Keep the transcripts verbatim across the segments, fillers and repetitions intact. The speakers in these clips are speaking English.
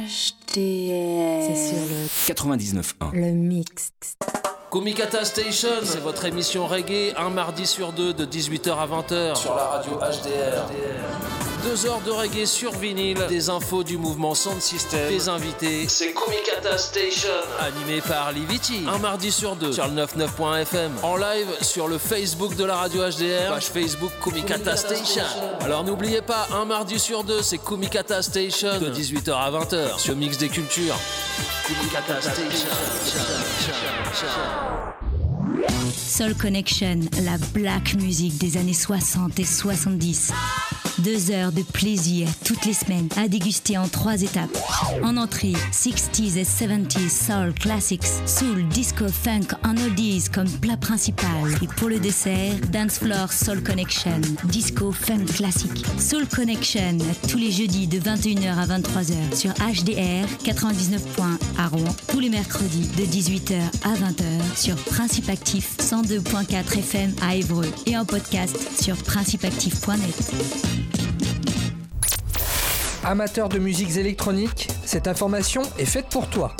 H D R. C'est sur le quatre-vingt-dix-neuf point un. Le mix. Kumikata Station, c'est votre émission reggae, un mardi sur deux de dix-huit heures à vingt heures sur la radio H D R. Deux heures de reggae sur vinyle, des infos du mouvement Sound System, des invités. C'est Kumikata Station, animé par Liviti. Un mardi sur deux sur le quatre-vingt-dix-neuf point F M. En live sur le Facebook de la radio H D R, page Facebook Kumikata Station. Alors n'oubliez pas, un mardi sur deux, c'est Kumikata Station de dix-huit heures à vingt heures sur Mix des Cultures. Kumikata Station. Soul Connection, la black music des années soixante et soixante-dix. Deux heures de plaisir toutes les semaines à déguster en trois étapes. En entrée, sixties et seventies soul classics, soul, disco, funk en oldies comme plat principal. Et pour le dessert, dance floor Soul Connection, disco, funk classique. Soul Connection, tous les jeudis de vingt et une heures à vingt-trois heures sur H D R quatre-vingt-dix-neuf point un à Rouen. Tous les mercredis de dix-huit heures à vingt heures sur Principe Actif cent deux point quatre F M à Évreux et en podcast sur principe actif point net. Amateur de musiques électroniques, cette information est faite pour toi.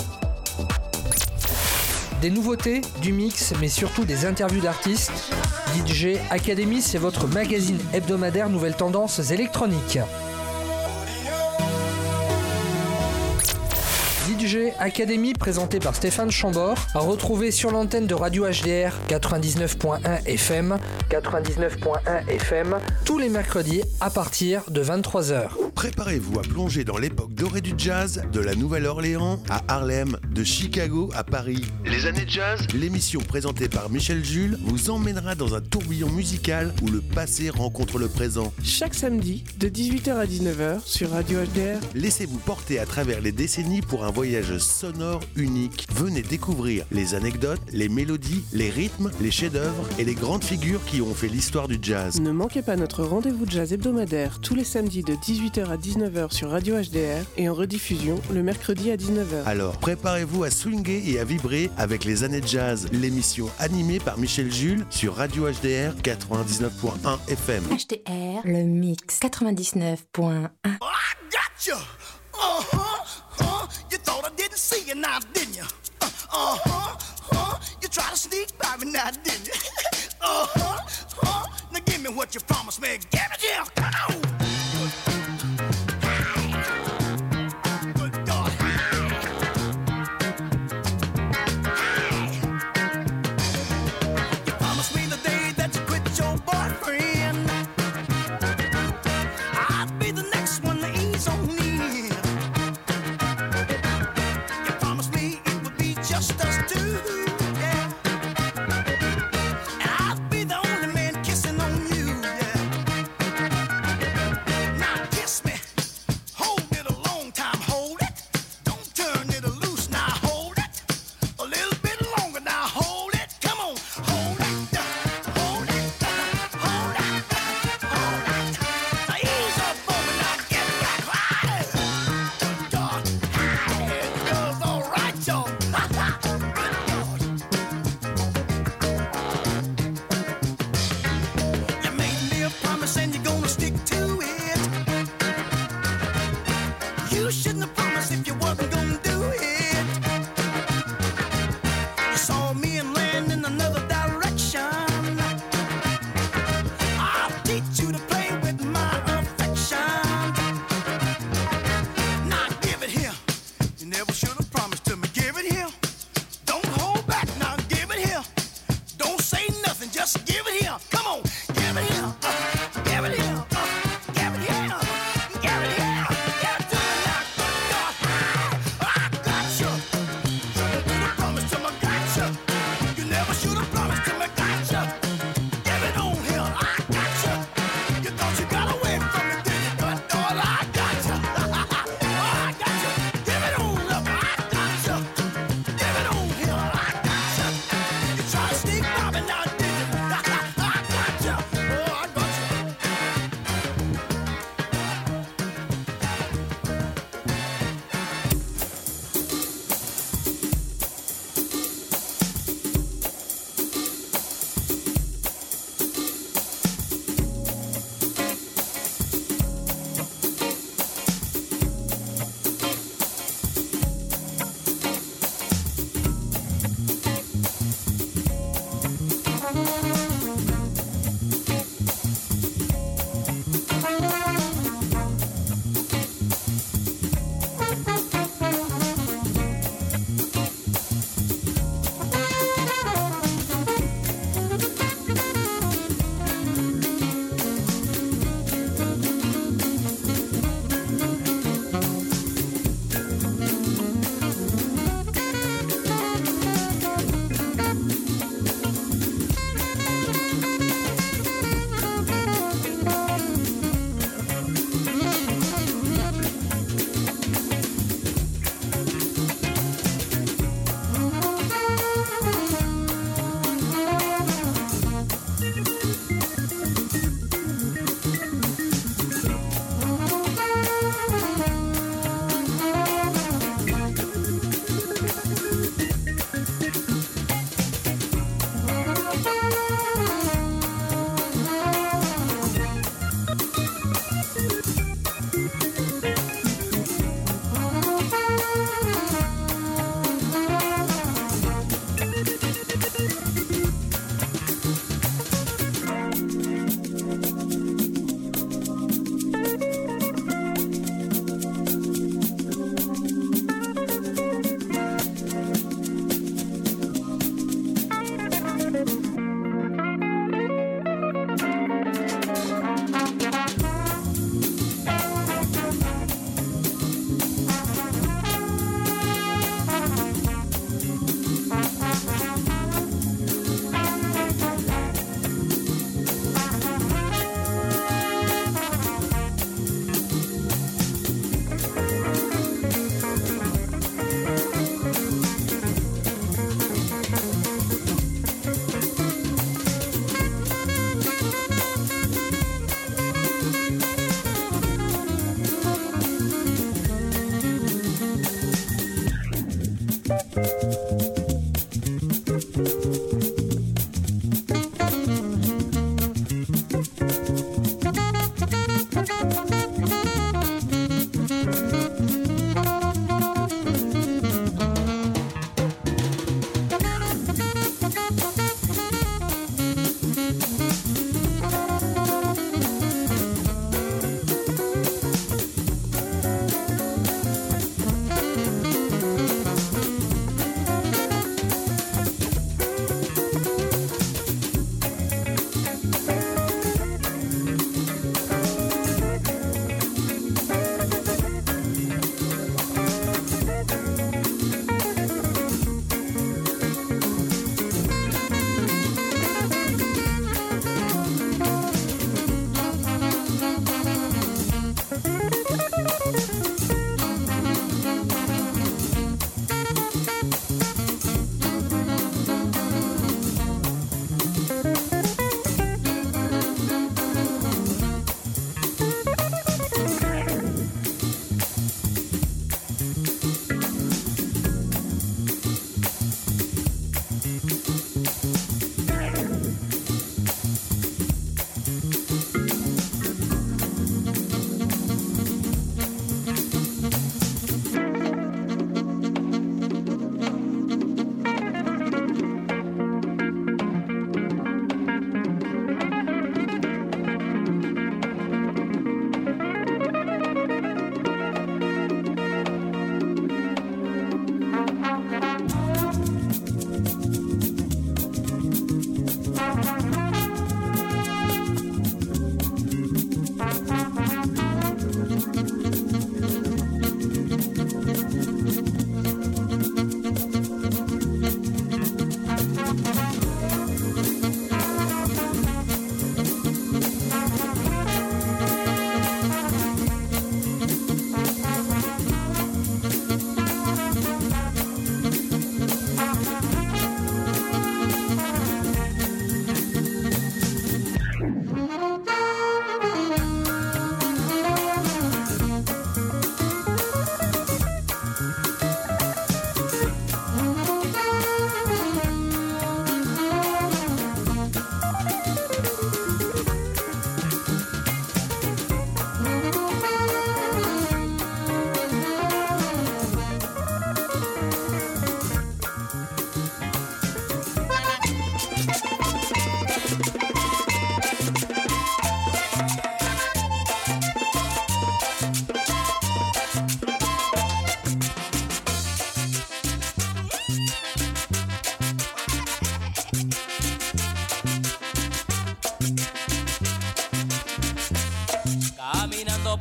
Des nouveautés, du mix, mais surtout des interviews d'artistes. D J Academy, c'est votre magazine hebdomadaire nouvelles tendances électroniques. D J Academy, présenté par Stéphane Chambord, à retrouver sur l'antenne de Radio H D R quatre-vingt-dix-neuf point un F M, quatre-vingt-dix-neuf point un F M, tous les mercredis à partir de vingt-trois heures. Préparez-vous à plonger dans l'époque dorée du jazz, de la Nouvelle-Orléans à Harlem, de Chicago à Paris. Les années jazz, l'émission présentée par Michel Jules vous emmènera dans un tourbillon musical où le passé rencontre le présent. Chaque samedi, de dix-huit heures à dix-neuf heures sur Radio H D R. Laissez-vous porter à travers les décennies pour un voyage sonore unique. Venez découvrir les anecdotes, les mélodies, les rythmes, les chefs-d'œuvre et les grandes figures qui ont fait l'histoire du jazz. Ne manquez pas notre rendez-vous jazz hebdomadaire tous les samedis de dix-huit heures à dix-neuf heures sur Radio H D R et en rediffusion le mercredi à dix-neuf heures. Alors préparez-vous à swinguer et à vibrer avec les années jazz, l'émission animée par Michel Jules sur Radio H D R quatre-vingt-dix-neuf point un F M. H D R, le mix quatre-vingt-dix-neuf point un. Oh, I got you. Uh-huh. Uh, you thought I didn't see you now, didn't you? Uh, uh-huh. Uh, you tried to sneak by me now, didn't you? uh-huh. Uh, now give me what you promised me. Give it here. Come on.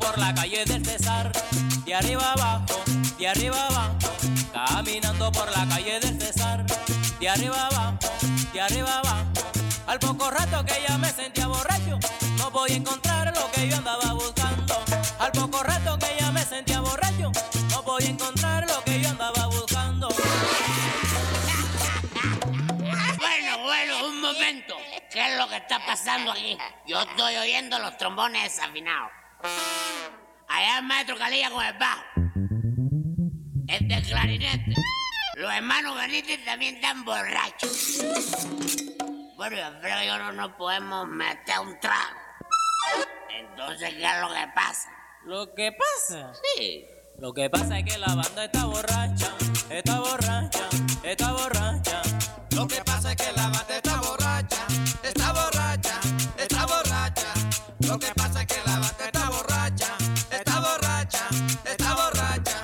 por la calle del César, de arriba abajo, de arriba abajo, caminando por la calle del César, de arriba abajo, de arriba abajo. Al poco rato que ya me sentía borracho, no voy a encontrar lo que yo andaba buscando. Al poco rato que ya me sentía borracho, no voy a encontrar lo que yo andaba buscando. Bueno, bueno, un momento. ¿Qué es lo que está pasando aquí? Yo estoy oyendo los trombones desafinados. Allá el maestro Calilla con el bajo. El del clarinete. Los hermanos Benítez también están borrachos. Bueno, yo creo que yo no nos podemos meter un trago. Entonces, ¿qué es lo que pasa? ¿Lo que pasa? Sí. Lo que pasa es que la banda está borracha, está borracha, está borracha. Lo que pasa es que la banda está borracha, está borracha, está borracha. Lo que pasa es que la banda está borracha, está borracha, está borracha.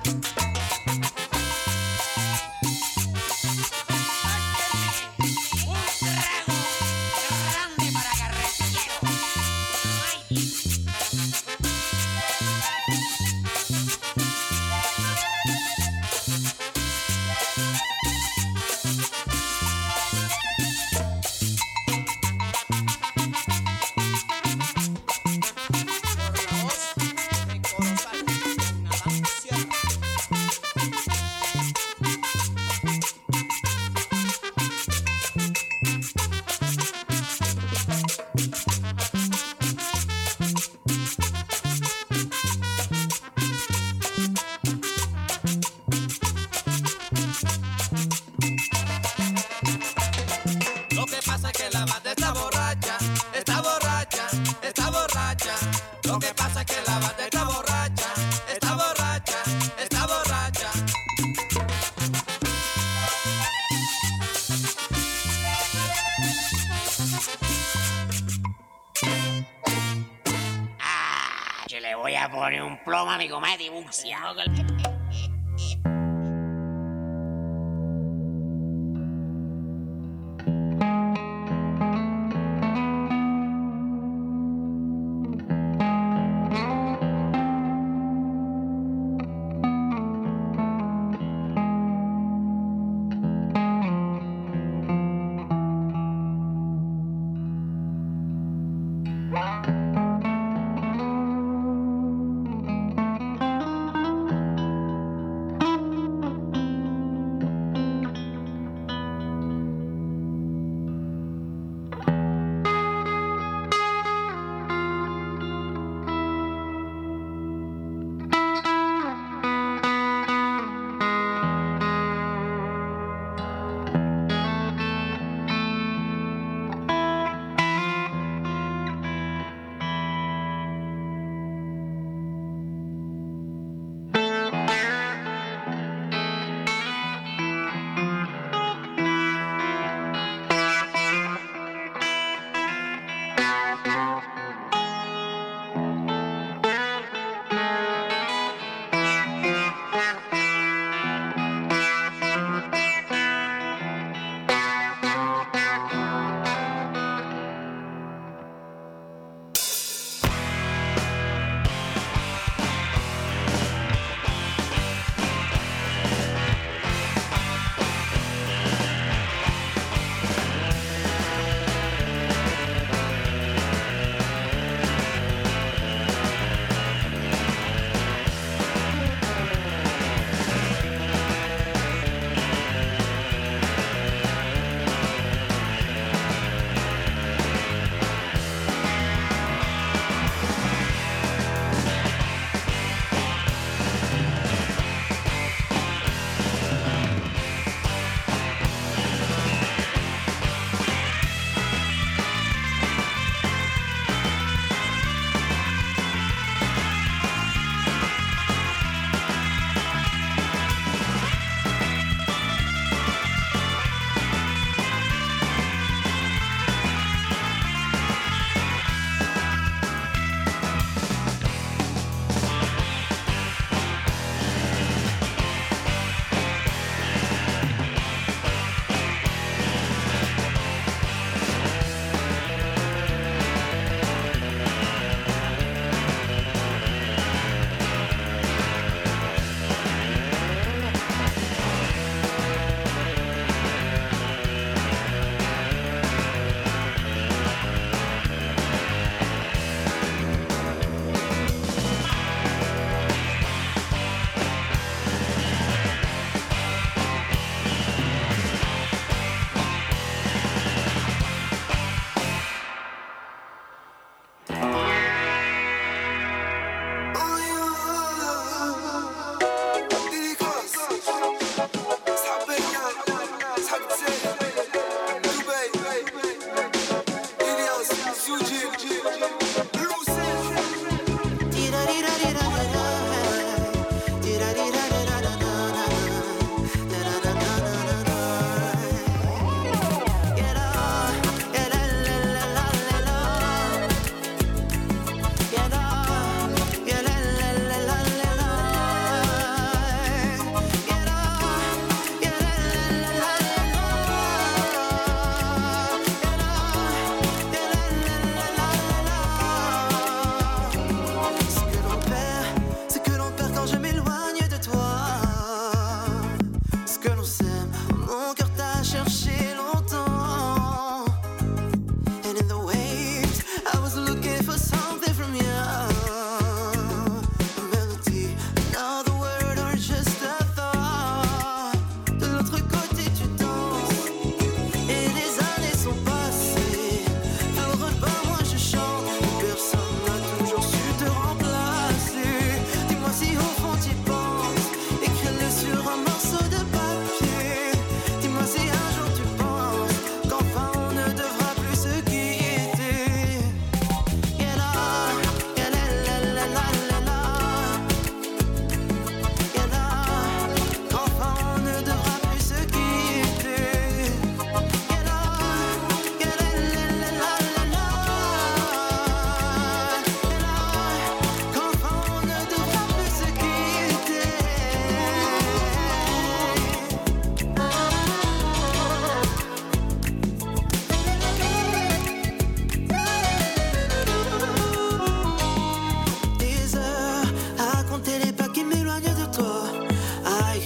Lo que pasa es que la banda está borracha, está borracha, está borracha. Ah, yo le voy a poner un plomo a mi comedia, bucia.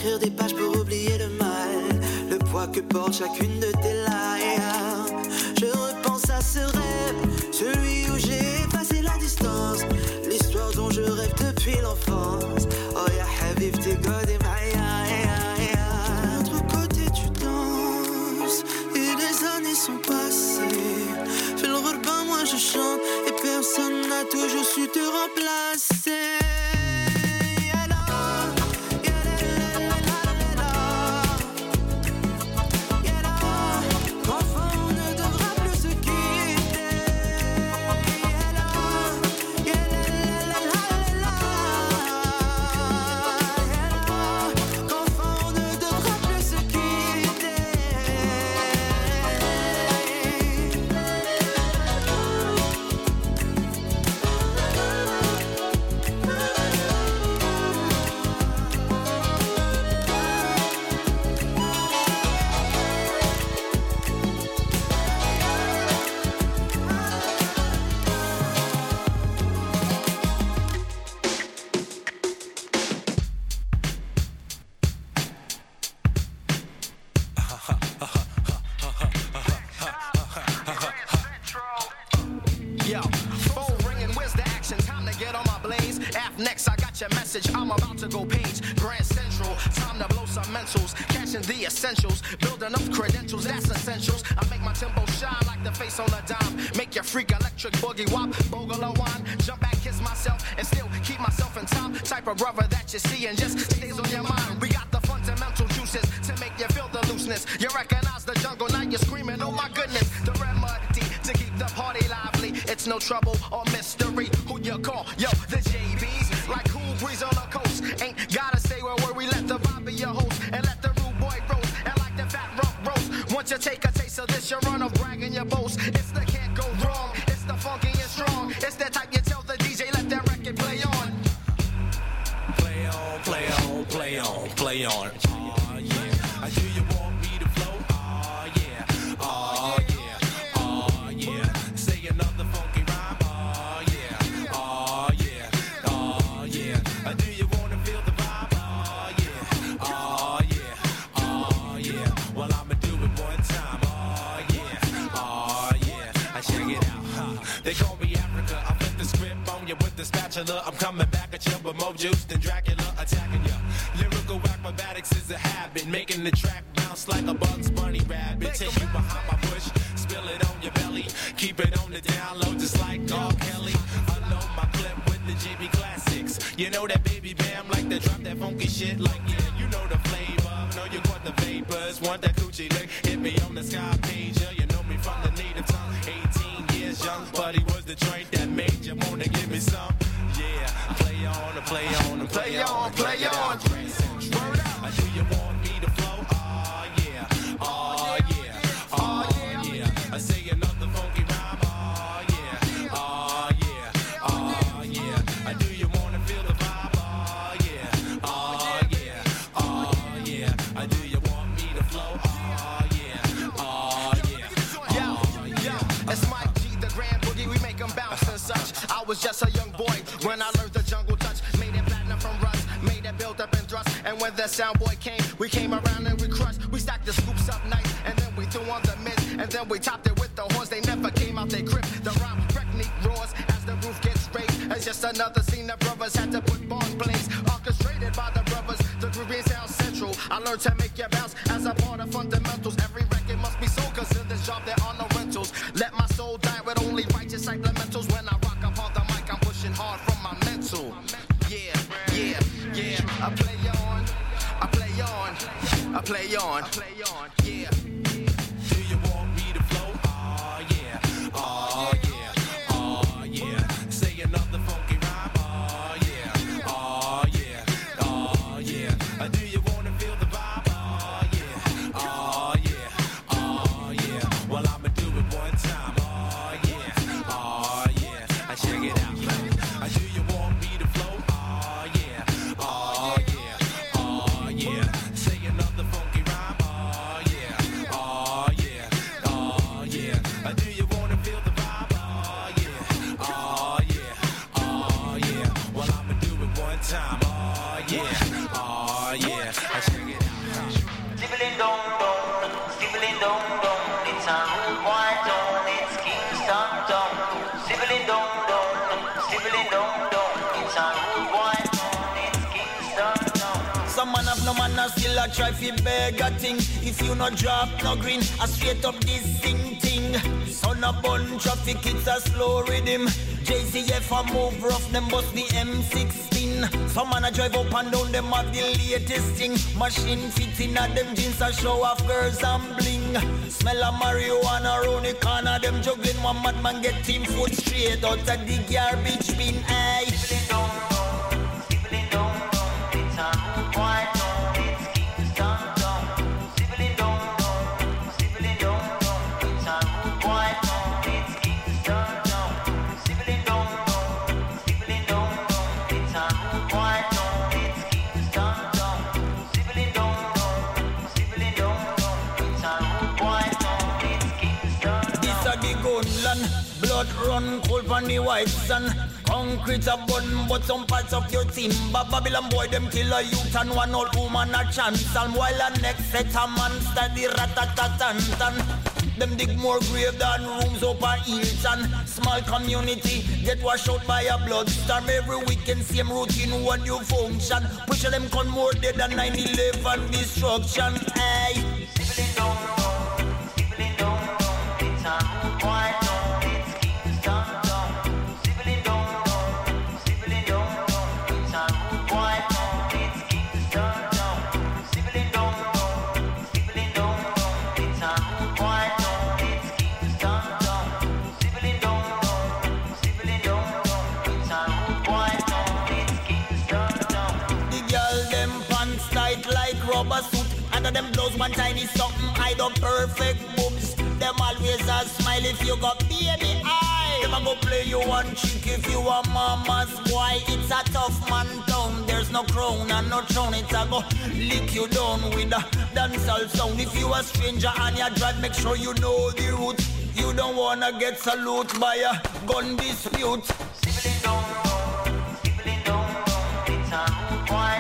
écrire des pages pour oublier le mal, le poids que porte chacune de tes lignes. Je repense à ce rêve, celui où j'ai effacé la distance, l'histoire dont je rêve depuis l'enfance. Oh ya habibti qadi ma'aya. De l'autre côté tu danses et les années sont passées. Fais le repas, moi je chante et personne n'a toujours su te remplacer. Essentials, build enough credentials, that's essentials. I make my tempo shine like the face on a dime. Make your freak electric boogie wop, bogle a wine. Jump back, kiss myself, and still keep myself in time. Type of brother that you see and just stays on your mind. We got the fundamental juices to make you feel the looseness. You recognize the jungle, now you're screaming, oh my goodness. The remedy to keep the party lively. It's no trouble or mystery. Who you call? Yo, the J Bs. Like cool breeze on the coast. Ain't gotta say where, where we let the vibe be your host. And let the rude boy roast. And like the fat rock roast. Once you take a taste of this, you run off bragging your boast. It's the can't go wrong. It's the funky and strong. It's the type you tell the D J, let that record play on. Play on, play on, play on, play on. Oh yeah. Do you want me to flow? Oh yeah. Oh yeah. Oh yeah. Say another funky rhyme. Oh yeah. Oh yeah. Oh yeah. Do you wanna feel the vibe? Oh yeah. Oh yeah. Oh yeah. Well I'ma do it one time. Oh yeah. Oh yeah. I check it out. Huh. They call me Africa. I flip the script on you with the spatula. I'm coming back at you with more juice than Dracula attacking you. Lyrical acrobatics is a habit, making the track bounce like a Bugs Bunny rabbit. Take you behind my bush, spill it on your belly, keep it on the down low just like R. Kelly. Unload my clip with the J B classics. You know that baby bam, like to drop that funky shit. Like yeah, you know the flavor. Know you want the vapors, want that coochie lick. Hit me on the sky page, yeah, you know me from the native tongue. eighteen years young, but he was the joint that made you wanna give me some. Yeah, play on and play on and play, play on, play on. Play on. Do you want me to flow? Oh yeah, oh yeah, oh yeah. I say another funky rhyme. Oh yeah, oh yeah, oh yeah. Do you wanna feel the vibe? Oh yeah, oh yeah, oh yeah. Do you want me to flow? Oh yeah, oh yeah, oh yeah. It's Mike G, the Grand Boogie. We make 'em bounce and such. I was just a young boy when I learned the jungle touch. Made it platinum from rust, made it built up and thrust. And when the sound boy came, we came around and we crushed. We stacked the scoops up nice, and then we threw on the mist, and then we topped it with the horns. They never came out their grip. The rhyme technique roars as the roof gets raised. It's just another scene the brothers had to put on blaze. Orchestrated by the brothers, the groovy sound central. I learned to make you bounce as a part of fundamentals. Every record must be sold, cause in this job there are no rentals. Let my soul die with only righteous supplementals. When I rock up on the mic, I'm pushing hard from my mental. Yeah, yeah, yeah. I play on, I play on, I play on, I play on, yeah. Do you want me to flow? Oh yeah, oh yeah, oh yeah. Say another funky rhyme. Oh yeah, oh yeah, oh yeah. Do you wanna feel the vibe? Oh yeah, oh yeah, oh yeah. Well I'ma do it one time. Oh yeah, oh yeah. I check it out. Do you want me to flow? Oh yeah, oh yeah, oh yeah. Say another funky rhyme. Oh yeah, oh yeah, no man a still a try fi beg a thing. If you no drop no green, a straight up this sing thing. Son a bun traffic, it's a slow rhythm. J C F a move rough, them bust the M sixteen. Some man a drive up and down, them have the latest thing. Machine fit in a them jeans a show off girls and bling. Smell of marijuana round the corner, them juggling. One madman get team foot straight out of the garbage bin. Aye. Blood run cold on the white sun. Concrete a bun, but some parts of your timber. Babylon boy, them kill a youth and one old woman a chance. And while a next set a man study rat-a-tat-tan-tan. Them dig more grave than rooms up a Hilton. Small community get washed out by a bloodstorm. Every weekend same routine, one new function. Push them con more dead than nine eleven destruction. Aye. Under them blows one tiny something, hide up perfect boobs. Them always a smile if you got baby eye. Them a go play you one trick if you a mama's boy. It's a tough man town, there's no crown and no throne. It's a go lick you down with a dancehall sound. If you a stranger and you drive, make sure you know the route. You don't wanna get salute by a gun dispute. Civil down, civil down, it's a rude boy.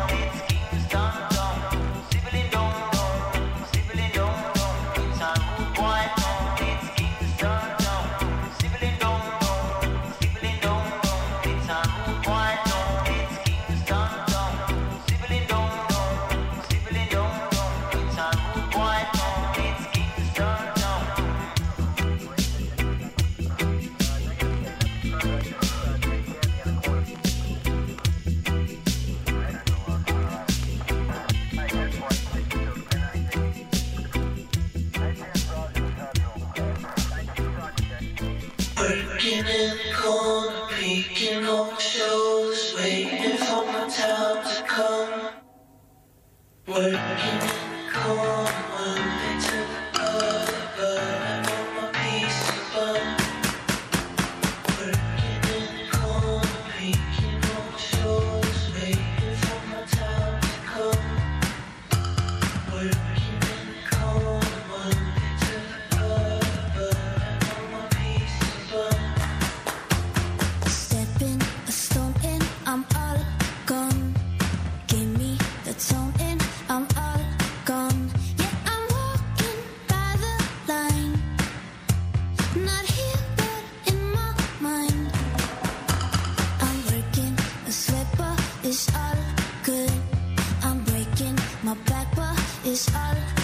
Working in the corner, peeking over shoulders, waiting for my time to come. Working in the corner, one day to the other, but I want my piece of bun. Working in the corner, peeking over shoulders, waiting for my time to come. Working in the corner, one day to the other, but I want my piece of bun. Stepping a stone in, I'm all gone. Give me the tone in, I'm all gone. Yeah, I'm walking by the line. Not here, but in my mind. I'm working a sweat, but it's all good. I'm breaking my back, but it's all